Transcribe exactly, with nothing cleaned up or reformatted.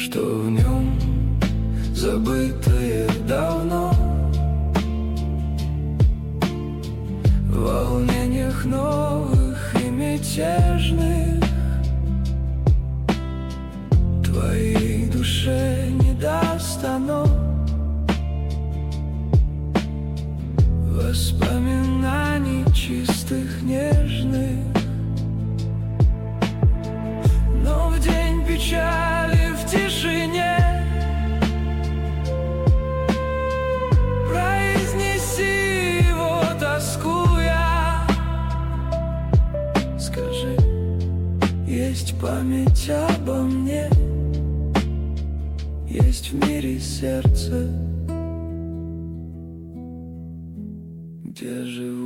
что в нем забытое давно. В волнениях новых и мятежных твоей душе не даст оно воспоминаний чистых, нежных. Но в день печали, в тишине произнеси его, тоскуя. Скажи, есть память обо мне, есть в мире сердце, где живу.